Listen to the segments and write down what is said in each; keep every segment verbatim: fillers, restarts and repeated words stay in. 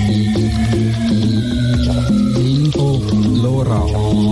Info Lora.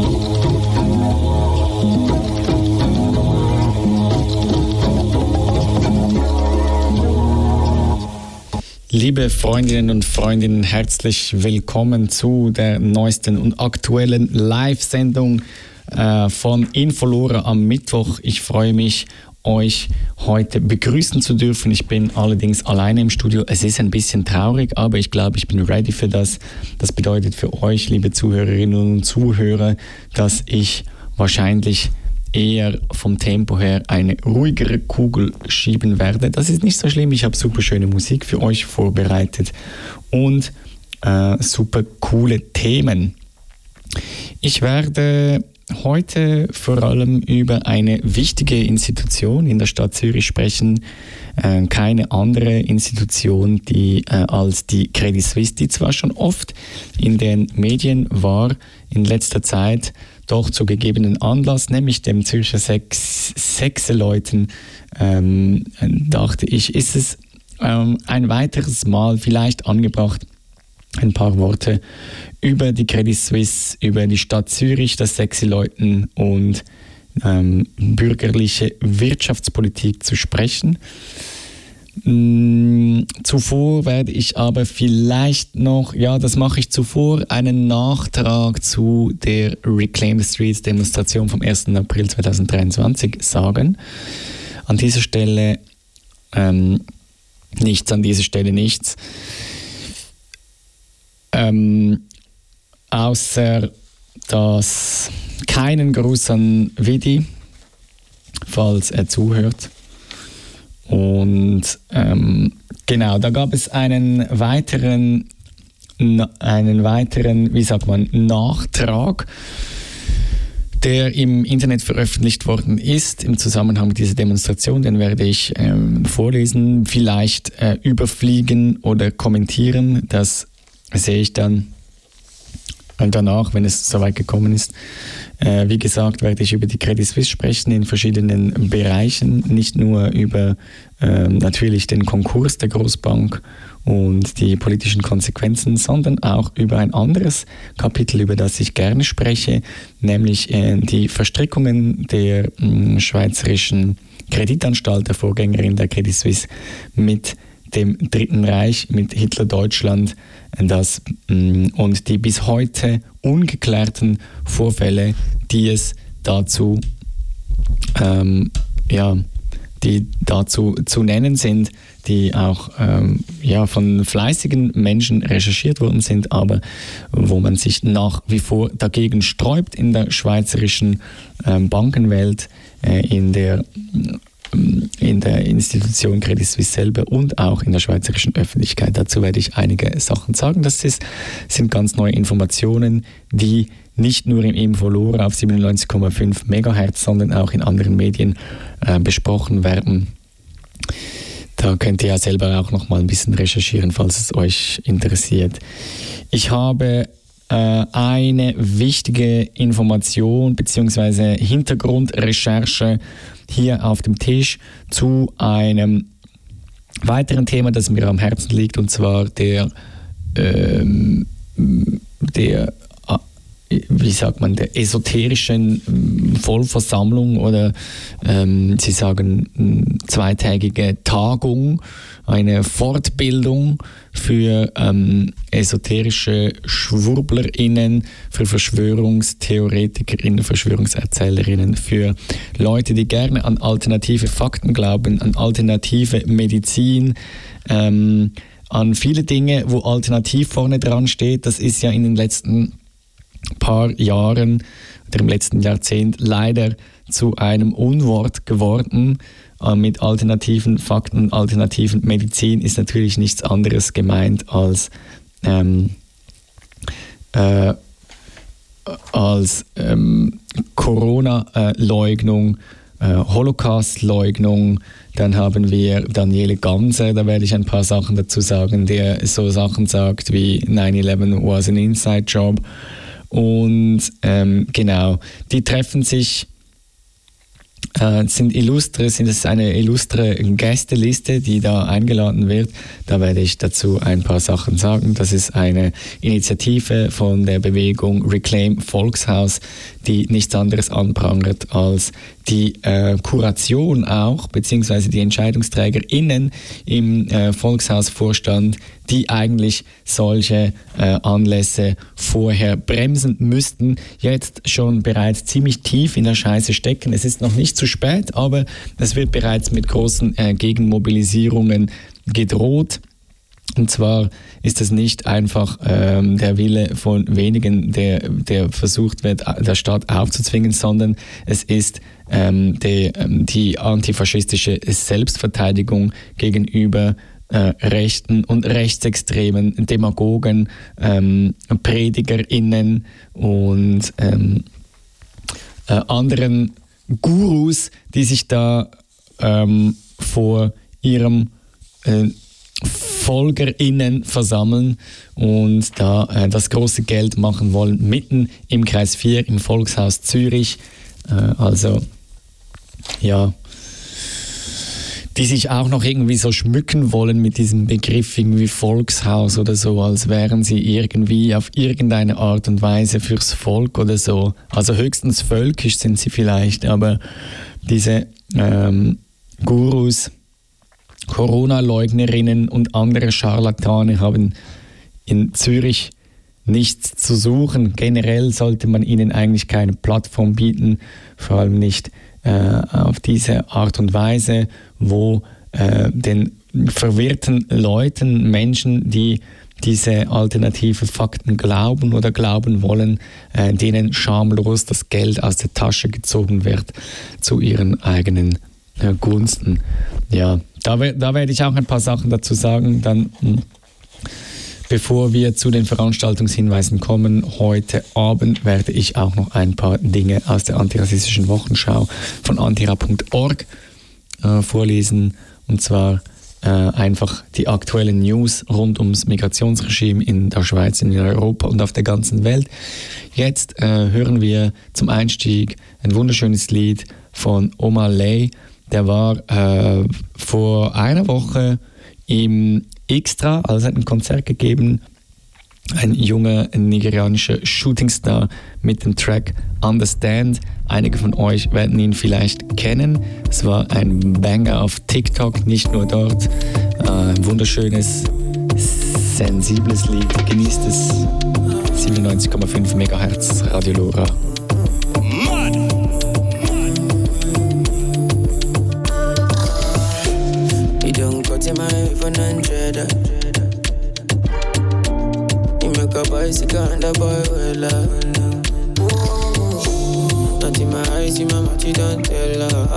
Liebe Freundinnen und Freundinnen, herzlich willkommen zu der neuesten und aktuellen Live-Sendung äh, von Infolora am Mittwoch. Ich freue mich, euch heute begrüßen zu dürfen. Ich bin allerdings alleine im Studio. Es ist ein bisschen traurig, aber ich glaube, ich bin ready für das. Das bedeutet für euch, liebe Zuhörerinnen und Zuhörer, dass ich wahrscheinlich eher vom Tempo her eine ruhigere Kugel schieben werde. Das ist nicht so schlimm. Ich habe super schöne Musik für euch vorbereitet und äh, super coole Themen. Ich werde heute vor allem über eine wichtige Institution in der Stadt Zürich sprechen. Äh, keine andere Institution die, äh, als die Credit Suisse, die zwar schon oft in den Medien war in letzter Zeit, doch zu gegebenen Anlass, nämlich dem Zürcher Sex, Sechseleuten, ähm, dachte ich, ist es ähm, ein weiteres Mal vielleicht angebracht, ein paar Worte über die Credit Suisse, über die Stadt Zürich, das Sechseleuten und ähm, bürgerliche Wirtschaftspolitik zu sprechen. Zuvor werde ich aber vielleicht noch, ja, das mache ich zuvor, einen Nachtrag zu der Reclaim the Streets Demonstration vom ersten April zweitausenddreiundzwanzig sagen. An dieser Stelle ähm, nichts, an dieser Stelle nichts. Ähm, außer dass keinen Gruß an Vidi, falls er zuhört. Und ähm, genau, da gab es einen weiteren, na, einen weiteren, wie sagt man, Nachtrag, der im Internet veröffentlicht worden ist im Zusammenhang mit dieser Demonstration. Den werde ich ähm, vorlesen, vielleicht äh, überfliegen oder kommentieren. Das sehe ich dann danach, wenn es soweit gekommen ist. Äh, wie gesagt, werde ich über die Credit Suisse sprechen in verschiedenen Bereichen, nicht nur über äh, natürlich den Konkurs der Großbank und die politischen Konsequenzen, sondern auch über ein anderes Kapitel, über das ich gerne spreche, nämlich äh, die Verstrickungen der mh, schweizerischen Kreditanstalt, der Vorgängerin der Credit Suisse, mit dem Dritten Reich, mit Hitler-Deutschland, das, und die bis heute ungeklärten Vorfälle, die es dazu, ähm, ja, die dazu zu nennen sind, die auch ähm, ja, von fleißigen Menschen recherchiert worden sind, aber wo man sich nach wie vor dagegen sträubt in der schweizerischen ähm, Bankenwelt, äh, in der in der Institution Credit Suisse selber und auch in der schweizerischen Öffentlichkeit. Dazu werde ich einige Sachen sagen. Das ist, sind ganz neue Informationen, die nicht nur im Infolora auf siebenundneunzig Komma fünf Megahertz, sondern auch in anderen Medien äh, besprochen werden. Da könnt ihr ja selber auch noch mal ein bisschen recherchieren, falls es euch interessiert. Ich habe äh, eine wichtige Information bzw. Hintergrundrecherche hier auf dem Tisch zu einem weiteren Thema, das mir am Herzen liegt, und zwar der, ähm, der wie sagt man, der esoterischen Vollversammlung oder ähm, Sie sagen zweitägige Tagung, eine Fortbildung für ähm, esoterische SchwurblerInnen, für VerschwörungstheoretikerInnen, VerschwörungserzählerInnen, für Leute, die gerne an alternative Fakten glauben, an alternative Medizin, ähm, an viele Dinge, wo alternativ vorne dran steht. Das ist ja in den letzten paar Jahren oder im letzten Jahrzehnt leider zu einem Unwort geworden. Äh, mit alternativen Fakten, alternativen Medizin ist natürlich nichts anderes gemeint als ähm, äh, als ähm, Corona-Leugnung, äh, Holocaust-Leugnung. Dann haben wir Daniele Ganser, da werde ich ein paar Sachen dazu sagen, der so Sachen sagt wie nine eleven was an inside job. Und ähm, genau, die treffen sich äh, sind illustre, sind es eine illustre Gästeliste, die da eingeladen wird. Da werde ich dazu ein paar Sachen sagen. Das ist eine Initiative von der Bewegung Reclaim Volkshaus, die nichts anderes anprangert als die äh, Kuration auch, beziehungsweise die EntscheidungsträgerInnen im äh, Volkshausvorstand, die eigentlich solche äh, Anlässe vorher bremsen müssten, jetzt schon bereits ziemlich tief in der Scheiße stecken. Es ist noch nicht zu spät, aber es wird bereits mit großen äh, Gegenmobilisierungen gedroht. Und zwar ist es nicht einfach ähm, der Wille von wenigen, der, der versucht wird, der Staat aufzuzwingen, sondern es ist ähm, die, ähm, die antifaschistische Selbstverteidigung gegenüber äh, rechten und rechtsextremen Demagogen, ähm, PredigerInnen und ähm, äh, anderen Gurus, die sich da ähm, vor ihrem äh, FolgerInnen versammeln und da äh, das große Geld machen wollen, mitten im Kreis vier im Volkshaus Zürich. Äh, also, ja, die sich auch noch irgendwie so schmücken wollen mit diesem Begriff irgendwie Volkshaus oder so, als wären sie irgendwie auf irgendeine Art und Weise fürs Volk oder so. Also höchstens völkisch sind sie vielleicht, aber diese ähm, Gurus, Corona-Leugnerinnen und andere Scharlatane haben in Zürich nichts zu suchen. Generell sollte man ihnen eigentlich keine Plattform bieten, vor allem nicht äh, auf diese Art und Weise, wo äh, den verwirrten Leuten, Menschen, die diese alternative Fakten glauben oder glauben wollen, äh, denen schamlos das Geld aus der Tasche gezogen wird zu ihren eigenen äh, Gunsten. Ja, da, da werde ich auch ein paar Sachen dazu sagen, dann mh, bevor wir zu den Veranstaltungshinweisen kommen. Heute Abend werde ich auch noch ein paar Dinge aus der antirassistischen Wochenschau von antira punkt org äh, vorlesen, und zwar äh, einfach die aktuellen News rund ums Migrationsregime in der Schweiz, in Europa und auf der ganzen Welt. Jetzt äh, hören wir zum Einstieg ein wunderschönes Lied von Omar Lay. Der war äh, vor einer Woche im Extra, also hat ein Konzert gegeben, ein junger nigerianischer Shootingstar mit dem Track Understand. Einige von euch werden ihn vielleicht kennen. Es war ein Banger auf TikTok, nicht nur dort. Äh, ein wunderschönes, sensibles Lied. Genießt es. siebenundneunzig Komma fünf Megahertz, Radio Lora. A bicycle and a boy will love. Not in my eyes, in my mouth, you don't tell her.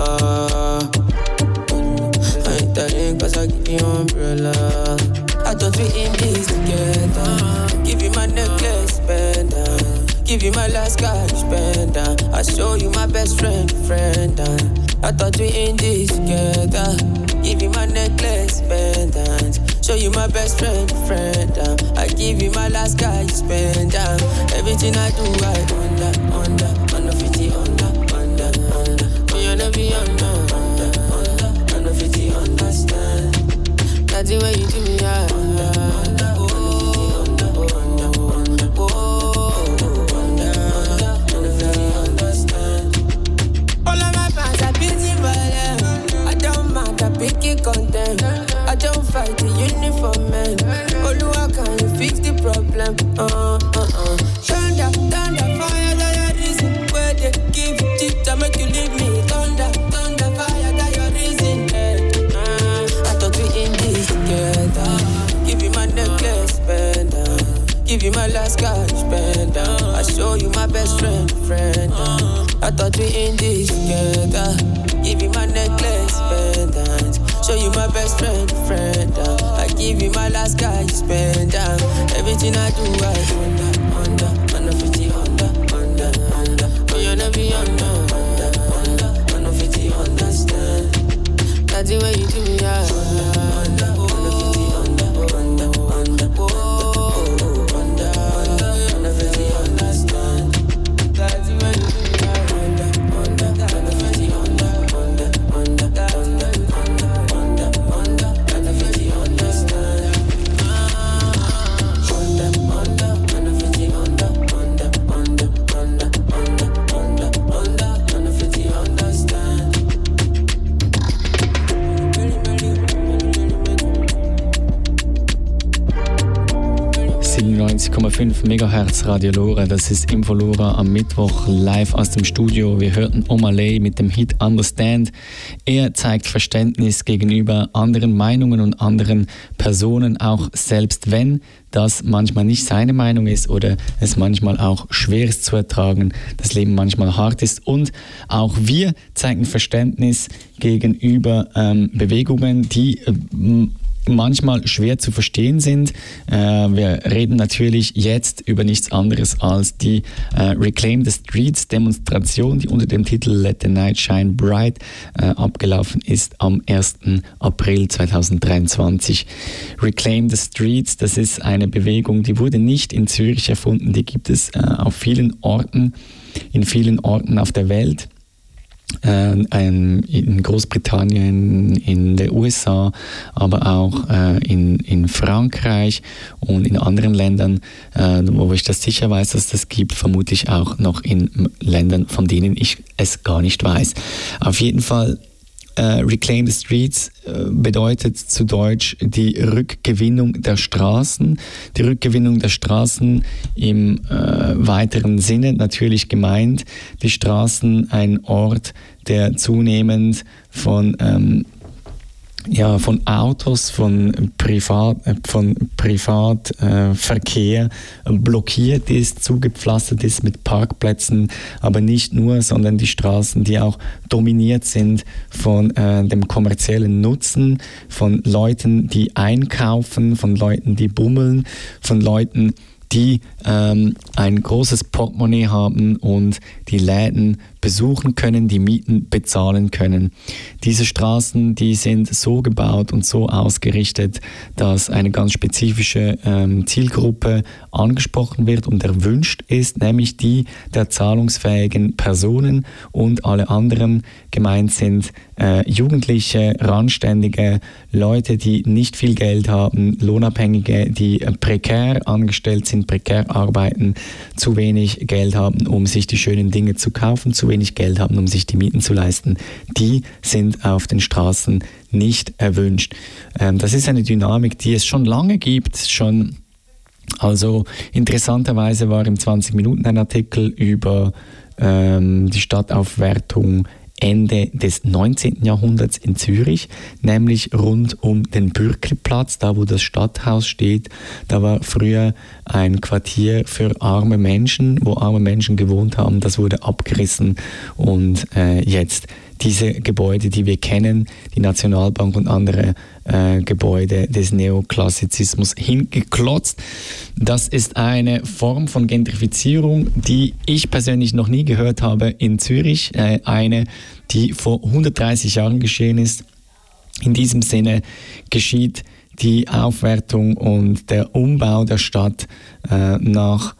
I ain't telling cause I give you umbrella. I thought we in this together. Give you my necklace, pendant. Give you my last cash, pendant. I show you my best friend, friend. I thought we in this together. Give you my necklace, pendant. Show you my best friend, friend. Um, I give you my last guy, you spend um, everything I do, I under, under, under fifty, under, under, under. Me wanna be under, under, under, under fifty, understand. That's the way you do me, I under, under, oh, under, under, under, oh, under, under, under fifty, understand. All of my fans are beautiful, I don't mind, I pick it content. I don't fight the uniform man. Oluwa, can you fix the problem? Uh, uh, uh. Thunder, thunder, fire, that your reason. Where they give you cheat to make you leave me. Thunder, thunder, fire, that your reason. Hey, uh, I thought we in this together. Give you my necklace, pendant. Give you my last cash, pendant. I show you my best friend, friend. Uh, I thought we in this together. Give you my necklace, pendant. Show you my best friend, friend. Uh, I give you my last guy, you spend um, everything I do, I under, under, under fifty, under, under, under. Oh, you never be under, under, under, under fifty, understand. That's the way you do me, I under, under, under fifty, under, under, under. Oh, under, under, under fifty, understand. That's the way you do me, I under, under, under fifty, under. neunundneunzig Komma fünf Megahertz Radio Lora. Das ist Info Lora am Mittwoch live aus dem Studio. Wir hörten Omalay mit dem Hit Understand. Er zeigt Verständnis gegenüber anderen Meinungen und anderen Personen, auch selbst wenn das manchmal nicht seine Meinung ist oder es manchmal auch schwer ist zu ertragen, das Leben manchmal hart ist. Und auch wir zeigen Verständnis gegenüber ähm, Bewegungen, die äh, manchmal schwer zu verstehen sind. Äh, wir reden natürlich jetzt über nichts anderes als die äh, Reclaim the Streets Demonstration, die unter dem Titel Let the Night Shine Bright äh, abgelaufen ist am ersten April zweitausenddreiundzwanzig. Reclaim the Streets, das ist eine Bewegung, die wurde nicht in Zürich erfunden, die gibt es äh, auf vielen Orten, in vielen Orten auf der Welt. In Großbritannien, in den U S A, aber auch äh, in, in Frankreich und in anderen Ländern, äh, wo ich das sicher weiß, dass das gibt, vermute ich auch noch in Ländern, von denen ich es gar nicht weiß. Auf jeden Fall Uh, Reclaim the Streets uh, bedeutet zu Deutsch die Rückgewinnung der Straßen. Die Rückgewinnung der Straßen im uh, weiteren Sinne natürlich gemeint. Die Straßen, ein Ort, der zunehmend von ähm, ja, von Autos, von Privat, von Privatverkehr äh, blockiert ist, zugepflastert ist mit Parkplätzen, aber nicht nur, sondern die Straßen, die auch dominiert sind von äh, dem kommerziellen Nutzen, von Leuten, die einkaufen, von Leuten, die bummeln, von Leuten, die ähm, ein großes Portemonnaie haben und die Läden besuchen können, die Mieten bezahlen können. Diese Straßen, die sind so gebaut und so ausgerichtet, dass eine ganz spezifische ähm, Zielgruppe angesprochen wird und erwünscht ist, nämlich die der zahlungsfähigen Personen, und alle anderen gemeint sind äh, Jugendliche, Randständige, Leute, die nicht viel Geld haben, Lohnabhängige, die äh, prekär angestellt sind, prekär arbeiten, zu wenig Geld haben, um sich die schönen Dinge zu kaufen, zu wenig Geld haben, um sich die Mieten zu leisten. Die sind auf den Straßen nicht erwünscht. Ähm, das ist eine Dynamik, die es schon lange gibt, schon. Also interessanterweise war im zwanzig Minuten ein Artikel über ähm, die Stadtaufwertung Ende des neunzehnten Jahrhunderts in Zürich, nämlich rund um den Bürkliplatz, da wo das Stadthaus steht. Da war früher ein Quartier für arme Menschen, wo arme Menschen gewohnt haben. Das wurde abgerissen und äh, jetzt diese Gebäude, die wir kennen, die Nationalbank und andere äh, Gebäude des Neoklassizismus hingeklotzt. Das ist eine Form von Gentrifizierung, die ich persönlich noch nie gehört habe in Zürich. Äh, eine, die vor hundertdreißig Jahren geschehen ist. In diesem Sinne geschieht die Aufwertung und der Umbau der Stadt äh, nach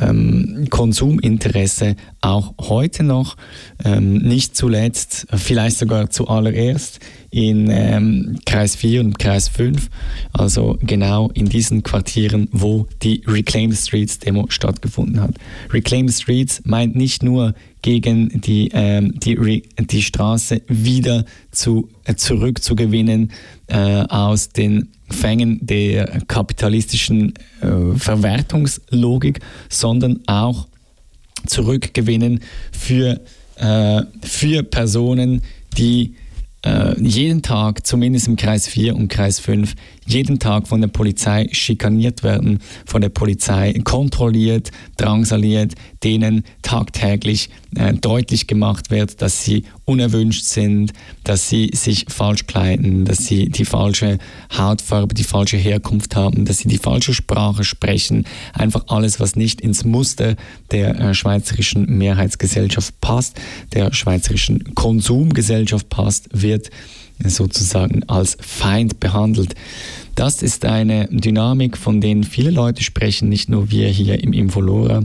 Ähm, Konsuminteresse auch heute noch, ähm, nicht zuletzt, vielleicht sogar zuallererst in ähm, Kreis vier und Kreis fünf, also genau in diesen Quartieren, wo die Reclaim the Streets Demo stattgefunden hat. Reclaim the Streets meint nicht nur gegen die, ähm, die, die Straße wieder zu, äh, zurückzugewinnen äh, aus den Fängen der kapitalistischen äh, Verwertungslogik, sondern auch zurückgewinnen für, äh, für Personen, die äh, jeden Tag, zumindest im Kreis vier und Kreis fünf, jeden Tag von der Polizei schikaniert werden, von der Polizei kontrolliert, drangsaliert, denen tagtäglich äh, deutlich gemacht wird, dass sie unerwünscht sind, dass sie sich falsch kleiden, dass sie die falsche Hautfarbe, die falsche Herkunft haben, dass sie die falsche Sprache sprechen. Einfach alles, was nicht ins Muster der äh, schweizerischen Mehrheitsgesellschaft passt, der schweizerischen Konsumgesellschaft passt, wird sozusagen als Feind behandelt. Das ist eine Dynamik, von denen viele Leute sprechen, nicht nur wir hier im Info Lora.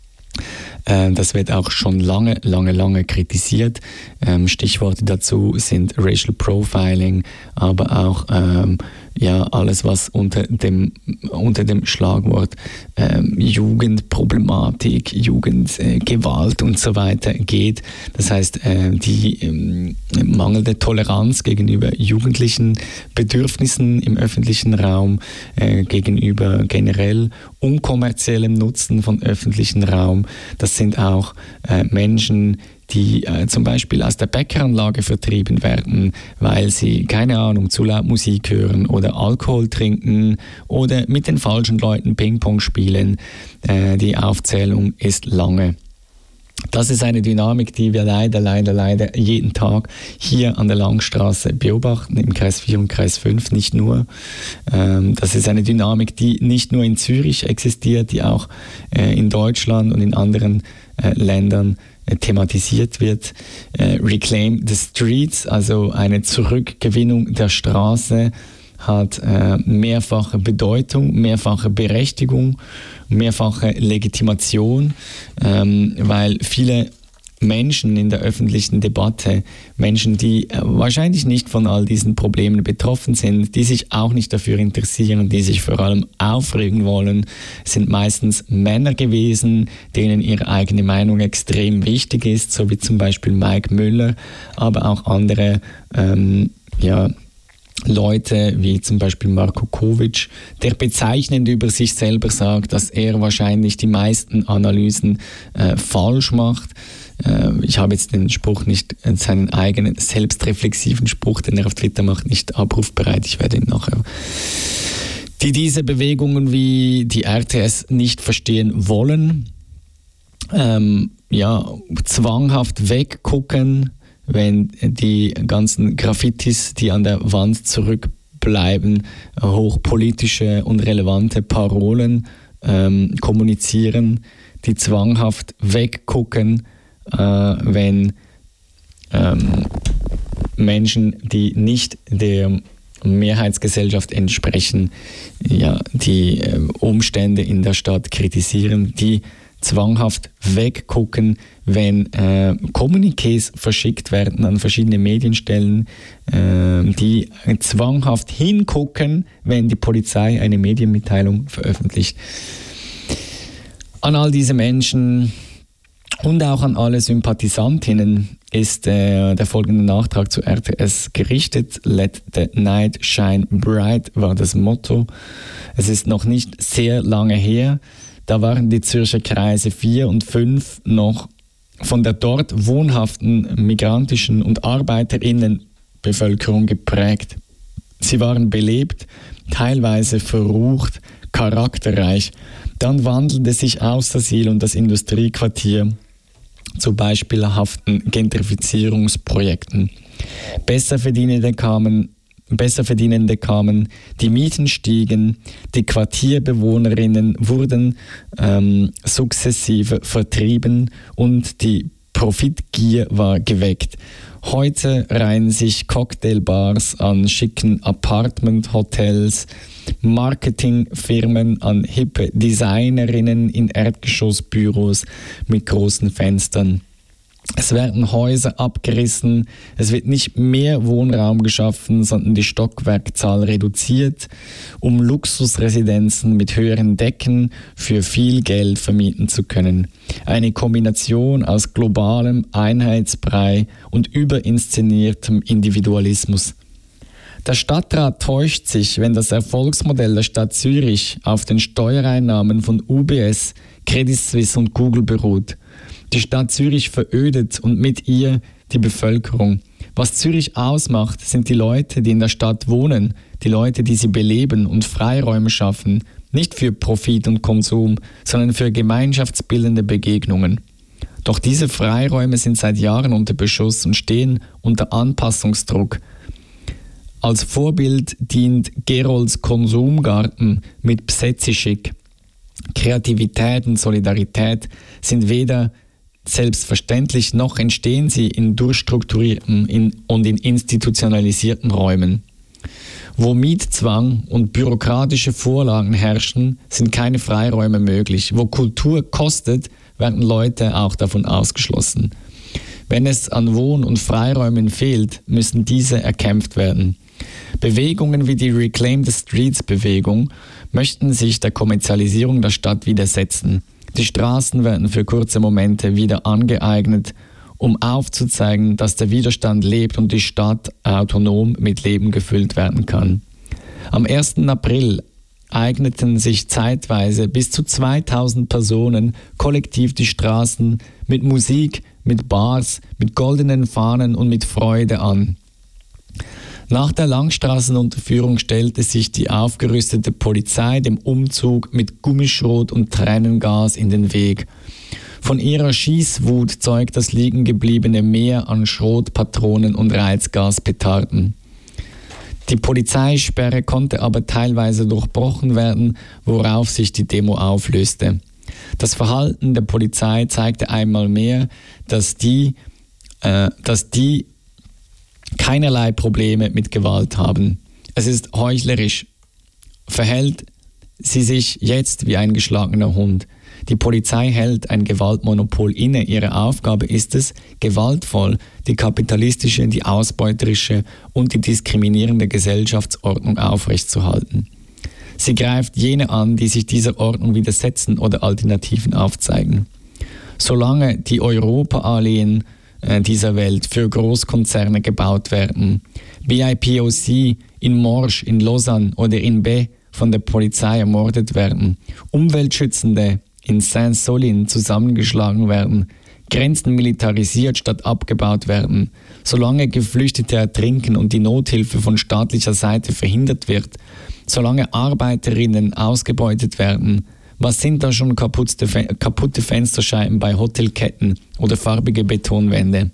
Das wird auch schon lange, lange, lange kritisiert. Stichworte dazu sind Racial Profiling, aber auch ja, alles, was unter dem, unter dem Schlagwort ähm, Jugendproblematik, Jugendgewalt äh, und so weiter geht. Das heißt, äh, die ähm, mangelnde Toleranz gegenüber jugendlichen Bedürfnissen im öffentlichen Raum, äh, gegenüber generell unkommerziellem Nutzen von öffentlichen Raum. Das sind auch äh, Menschen, die äh, zum Beispiel aus der Bäckeranlage vertrieben werden, weil sie, keine Ahnung, zu laut Musik hören oder Alkohol trinken oder mit den falschen Leuten Ping-Pong spielen. Äh, die Aufzählung ist lange. Das ist eine Dynamik, die wir leider, leider, leider jeden Tag hier an der Langstraße beobachten, im Kreis vier und Kreis fünf nicht nur. Ähm, das ist eine Dynamik, die nicht nur in Zürich existiert, die auch äh, in Deutschland und in anderen äh, Ländern thematisiert wird. Äh, Reclaim the Streets, also eine Zurückgewinnung der Straße, hat äh, mehrfache Bedeutung, mehrfache Berechtigung, mehrfache Legitimation, ähm, weil viele Menschen in der öffentlichen Debatte, Menschen, die äh, wahrscheinlich nicht von all diesen Problemen betroffen sind, die sich auch nicht dafür interessieren, die sich vor allem aufregen wollen, sind meistens Männer gewesen, denen ihre eigene Meinung extrem wichtig ist, so wie zum Beispiel Mike Müller, aber auch andere ähm, ja, Leute wie zum Beispiel Marko Kovic, der bezeichnend über sich selber sagt, dass er wahrscheinlich die meisten Analysen äh, falsch macht. Ich habe jetzt den Spruch nicht, seinen eigenen selbstreflexiven Spruch, den er auf Twitter macht, nicht abrufbereit. Ich werde ihn nachher. Die diese Bewegungen wie die R T S nicht verstehen wollen, ähm, ja, zwanghaft weggucken, wenn die ganzen Graffitis, die an der Wand zurückbleiben, hochpolitische und relevante Parolen ähm, kommunizieren, die zwanghaft weggucken, Äh, wenn ähm, Menschen, die nicht der Mehrheitsgesellschaft entsprechen, ja, die äh, Umstände in der Stadt kritisieren, die zwanghaft weggucken, wenn äh, Kommuniqués verschickt werden an verschiedene Medienstellen, äh, die zwanghaft hingucken, wenn die Polizei eine Medienmitteilung veröffentlicht. An all diese Menschen und auch an alle Sympathisantinnen ist äh, der folgende Nachtrag zu R T S gerichtet. Let the night shine bright war das Motto. Es ist noch nicht sehr lange her. Da waren die Zürcher Kreise vier und fünf noch von der dort wohnhaften migrantischen und Arbeiterinnenbevölkerung geprägt. Sie waren belebt, teilweise verrucht, charakterreich. Dann wandelte sich Aussersiel und das Industriequartier zu beispielhaften Gentrifizierungsprojekten. Besser verdienende kamen, besser verdienende kamen, die Mieten stiegen, die Quartierbewohnerinnen wurden ähm, sukzessive vertrieben und die Profitgier war geweckt. Heute reihen sich Cocktailbars an schicken Apartment-Hotels, Marketingfirmen an hippe Designerinnen in Erdgeschossbüros mit großen Fenstern. Es werden Häuser abgerissen, es wird nicht mehr Wohnraum geschaffen, sondern die Stockwerkzahl reduziert, um Luxusresidenzen mit höheren Decken für viel Geld vermieten zu können. Eine Kombination aus globalem Einheitsbrei und überinszeniertem Individualismus. Der Stadtrat täuscht sich, wenn das Erfolgsmodell der Stadt Zürich auf den Steuereinnahmen von U B S, Credit Suisse und Google beruht. Die Stadt Zürich verödet und mit ihr die Bevölkerung. Was Zürich ausmacht, sind die Leute, die in der Stadt wohnen, die Leute, die sie beleben und Freiräume schaffen, nicht für Profit und Konsum, sondern für gemeinschaftsbildende Begegnungen. Doch diese Freiräume sind seit Jahren unter Beschuss und stehen unter Anpassungsdruck. Als Vorbild dient Gerolds Konsumgarten mit Psetzischik. Kreativität und Solidarität sind weder selbstverständlich, noch entstehen sie in durchstrukturierten in, und in institutionalisierten Räumen. Wo Mietzwang und bürokratische Vorlagen herrschen, sind keine Freiräume möglich. Wo Kultur kostet, werden Leute auch davon ausgeschlossen. Wenn es an Wohn- und Freiräumen fehlt, müssen diese erkämpft werden. Bewegungen wie die Reclaim the Streets Bewegung möchten sich der Kommerzialisierung der Stadt widersetzen. Die Straßen werden für kurze Momente wieder angeeignet, um aufzuzeigen, dass der Widerstand lebt und die Stadt autonom mit Leben gefüllt werden kann. Am ersten April eigneten sich zeitweise bis zu zweitausend Personen kollektiv die Straßen mit Musik, mit Bars, mit goldenen Fahnen und mit Freude an. Nach der Langstraßenunterführung stellte sich die aufgerüstete Polizei dem Umzug mit Gummischrot und Tränengas in den Weg. Von ihrer Schießwut zeugt das liegengebliebene Meer an Schrotpatronen und Reizgaspetarden. Die Polizeisperre konnte aber teilweise durchbrochen werden, worauf sich die Demo auflöste. Das Verhalten der Polizei zeigte einmal mehr, dass die, äh, dass die keinerlei Probleme mit Gewalt haben. Es ist heuchlerisch. Verhält sie sich jetzt wie ein geschlagener Hund. Die Polizei hält ein Gewaltmonopol inne. Ihre Aufgabe ist es, gewaltvoll die kapitalistische, die ausbeuterische und die diskriminierende Gesellschaftsordnung aufrechtzuerhalten. Sie greift jene an, die sich dieser Ordnung widersetzen oder Alternativen aufzeigen. Solange die Europa-Alleen dieser Welt für Großkonzerne gebaut werden, B I P O C in Morges, in Lausanne oder in B von der Polizei ermordet werden, Umweltschützende in Saint-Solin zusammengeschlagen werden, Grenzen militarisiert statt abgebaut werden, solange Geflüchtete ertrinken und die Nothilfe von staatlicher Seite verhindert wird, solange Arbeiterinnen ausgebeutet werden, was sind da schon kaputte, kaputte Fensterscheiben bei Hotelketten oder farbige Betonwände?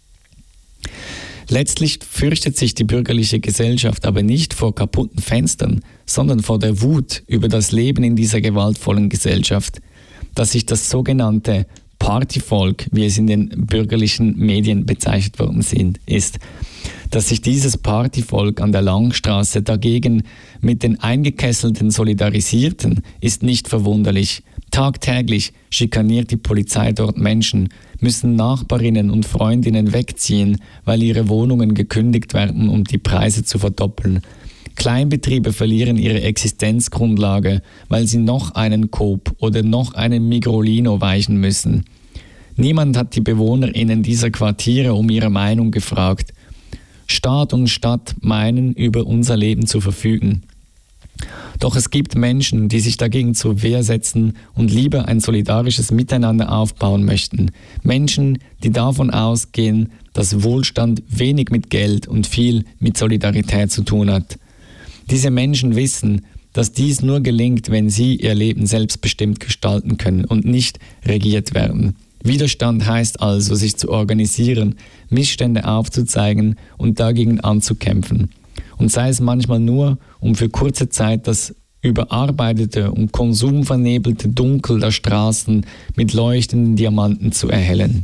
Letztlich fürchtet sich die bürgerliche Gesellschaft aber nicht vor kaputten Fenstern, sondern vor der Wut über das Leben in dieser gewaltvollen Gesellschaft, dass sich das sogenannte Partyvolk, wie es in den bürgerlichen Medien bezeichnet worden sind, ist, dass sich dieses Partyvolk an der Langstraße dagegen mit den Eingekesselten solidarisierten, ist nicht verwunderlich. Tagtäglich schikaniert die Polizei dort Menschen, müssen Nachbarinnen und Freundinnen wegziehen, weil ihre Wohnungen gekündigt werden, um die Preise zu verdoppeln. Kleinbetriebe verlieren ihre Existenzgrundlage, weil sie noch einen Coop oder noch einen Migrolino weichen müssen. Niemand hat die BewohnerInnen dieser Quartiere um ihre Meinung gefragt. Staat und Stadt meinen, über unser Leben zu verfügen. Doch es gibt Menschen, die sich dagegen zur Wehr setzen und lieber ein solidarisches Miteinander aufbauen möchten. Menschen, die davon ausgehen, dass Wohlstand wenig mit Geld und viel mit Solidarität zu tun hat. Diese Menschen wissen, dass dies nur gelingt, wenn sie ihr Leben selbstbestimmt gestalten können und nicht regiert werden. Widerstand heißt also, sich zu organisieren, Missstände aufzuzeigen und dagegen anzukämpfen. Und sei es manchmal nur, um für kurze Zeit das überarbeitete und konsumvernebelte Dunkel der Straßen mit leuchtenden Diamanten zu erhellen.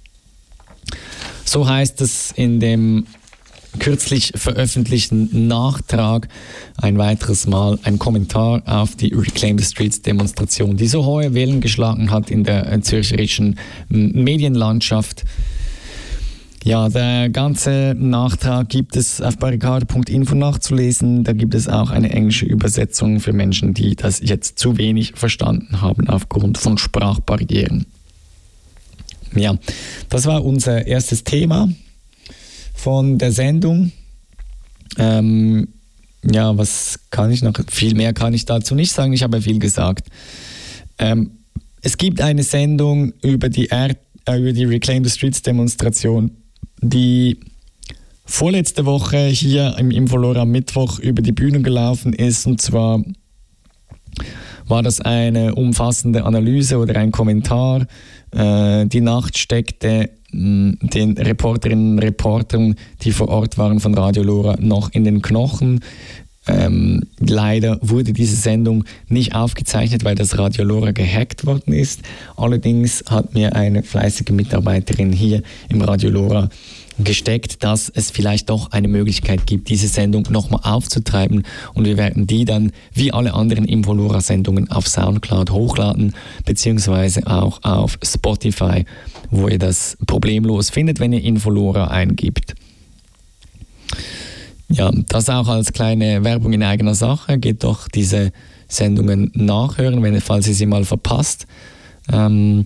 So heißt es in dem kürzlich veröffentlichten Nachtrag ein weiteres Mal ein Kommentar auf die Reclaim the Streets Demonstration, die so hohe Wellen geschlagen hat in der zürcherischen Medienlandschaft. Ja, der ganze Nachtrag gibt es auf barrikade punkt info nachzulesen. Da gibt es auch eine englische Übersetzung für Menschen, die das jetzt zu wenig verstanden haben aufgrund von Sprachbarrieren. Ja, das war unser erstes Thema von der Sendung. Ähm, ja, was kann ich noch? Viel mehr kann ich dazu nicht sagen. Ich habe viel gesagt. Ähm, es gibt eine Sendung über die, R- äh, über die Reclaim the Streets Demonstration, die vorletzte Woche hier im Infolora am Mittwoch über die Bühne gelaufen ist. Und zwar war das eine umfassende Analyse oder ein Kommentar. Äh, die Nacht steckte den Reporterinnen und Reportern, die vor Ort waren von Radio Lora, noch in den Knochen. Ähm, leider wurde diese Sendung nicht aufgezeichnet, weil das Radio Lora gehackt worden ist. Allerdings hat mir eine fleißige Mitarbeiterin hier im Radio Lora gesteckt, dass es vielleicht doch eine Möglichkeit gibt, diese Sendung nochmal aufzutreiben, und wir werden die dann wie alle anderen Infolora-Sendungen auf Soundcloud hochladen, beziehungsweise auch auf Spotify, wo ihr das problemlos findet, wenn ihr Infolora eingibt. Ja, das auch als kleine Werbung in eigener Sache. Geht doch diese Sendungen nachhören, wenn, falls ihr sie mal verpasst. Ähm,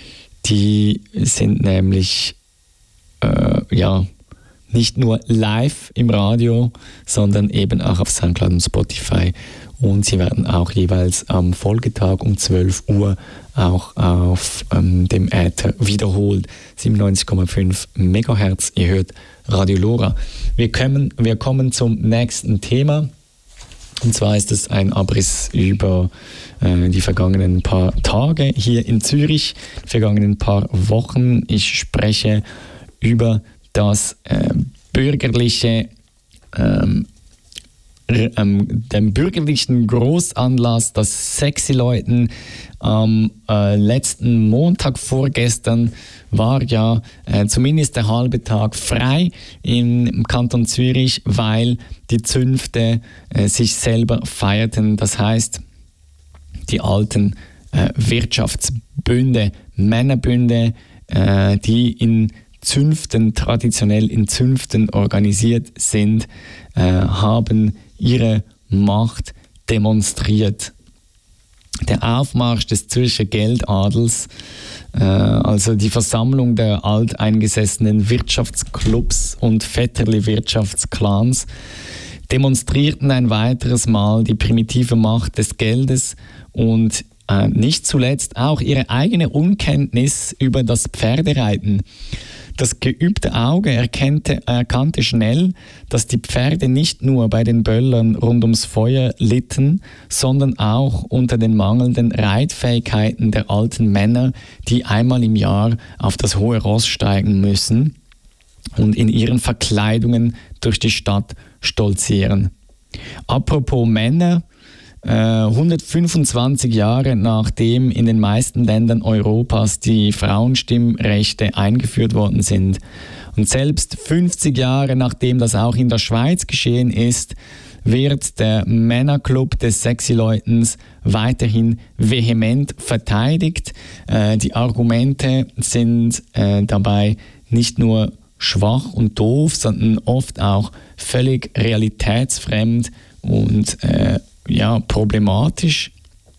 die sind nämlich äh, ja, nicht nur live im Radio, sondern eben auch auf Soundcloud und Spotify. Und sie werden auch jeweils am Folgetag um zwölf Uhr auch auf ähm, dem Äther wiederholt. siebenundneunzig Komma fünf Megahertz. Ihr hört Radio Lora. Wir kommen, wir kommen zum nächsten Thema. Und zwar ist es ein Abriss über äh, die vergangenen paar Tage hier in Zürich, die vergangenen paar Wochen. Ich spreche über das äh, bürgerliche ähm, Ähm, dem bürgerlichen Großanlass, das Sexy Leuten am äh, letzten Montag vorgestern war ja äh, zumindest der halbe Tag frei im Kanton Zürich, weil die Zünfte äh, sich selber feierten. Das heißt, die alten äh, Wirtschaftsbünde, Männerbünde, äh, die in Zünften, traditionell in Zünften organisiert sind, äh, haben ihre Macht demonstriert. Der Aufmarsch des Zürcher Geldadels, äh, also die Versammlung der alteingesessenen Wirtschaftsclubs und Vetterli-Wirtschaftsclans, demonstrierten ein weiteres Mal die primitive Macht des Geldes und äh, nicht zuletzt auch ihre eigene Unkenntnis über das Pferdereiten. Das geübte Auge erkannte, erkannte schnell, dass die Pferde nicht nur bei den Böllern rund ums Feuer litten, sondern auch unter den mangelnden Reitfähigkeiten der alten Männer, die einmal im Jahr auf das hohe Ross steigen müssen und in ihren Verkleidungen durch die Stadt stolzieren. Apropos Männer, hundertfünfundzwanzig Jahre nachdem in den meisten Ländern Europas die Frauenstimmrechte eingeführt worden sind und selbst fünfzig Jahre nachdem das auch in der Schweiz geschehen ist, wird der Männerclub des Sexy-Leutens weiterhin vehement verteidigt. Äh, die Argumente sind äh, dabei nicht nur schwach und doof, sondern oft auch völlig realitätsfremd und äh, ja, problematisch.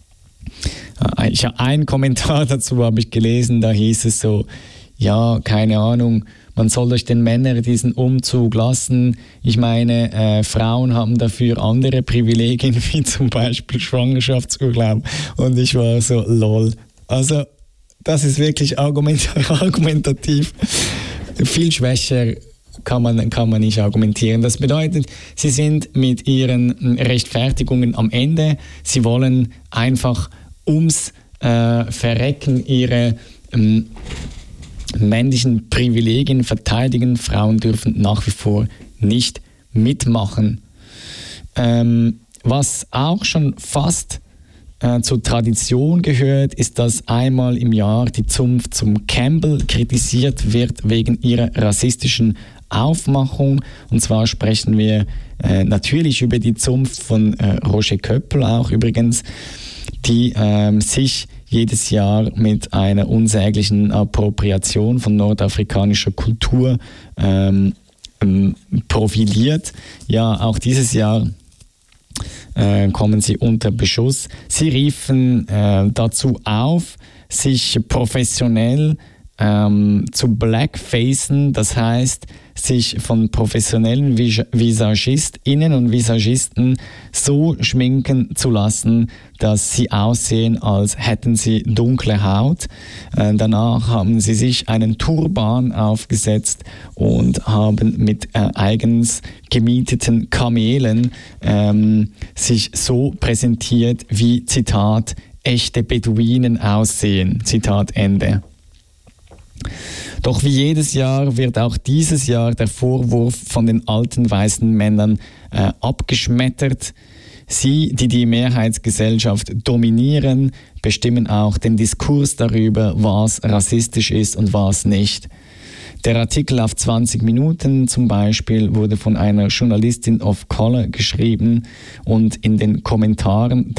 Ich habe einen Kommentar dazu habe ich gelesen, da hieß es so, ja, keine Ahnung, man soll durch den Männern diesen Umzug lassen. Ich meine, äh, Frauen haben dafür andere Privilegien, wie zum Beispiel Schwangerschaftsurlaub. Und ich war so, lol. Also, das ist wirklich argumentativ viel schwächer. Kann man, kann man nicht argumentieren. Das bedeutet, sie sind mit ihren Rechtfertigungen am Ende. Sie wollen einfach ums äh, Verrecken ihre ähm, männlichen Privilegien verteidigen. Frauen dürfen nach wie vor nicht mitmachen. Ähm, was auch schon fast äh, zur Tradition gehört, ist, dass einmal im Jahr die Zunft zum Campbell kritisiert wird wegen ihrer rassistischen Aufmachung. Und zwar sprechen wir äh, natürlich über die Zunft von äh, Roger Köppel auch übrigens, die ähm, sich jedes Jahr mit einer unsäglichen Appropriation von nordafrikanischer Kultur ähm, ähm, profiliert. Ja, auch dieses Jahr äh, kommen sie unter Beschuss. Sie riefen äh, dazu auf, sich professionell ähm, zu blackfacen, das heißt, sich von professionellen Vis- VisagistInnen und Visagisten so schminken zu lassen, dass sie aussehen, als hätten sie dunkle Haut. Äh, danach haben sie sich einen Turban aufgesetzt und haben mit äh, eigens gemieteten Kamelen ähm, sich so präsentiert, wie, Zitat, echte Beduinen aussehen. Zitat Ende. Doch wie jedes Jahr wird auch dieses Jahr der Vorwurf von den alten weißen Männern äh, abgeschmettert. Sie, die die Mehrheitsgesellschaft dominieren, bestimmen auch den Diskurs darüber, was rassistisch ist und was nicht. Der Artikel auf zwanzig Minuten zum Beispiel wurde von einer Journalistin of Color geschrieben und in den Kommentaren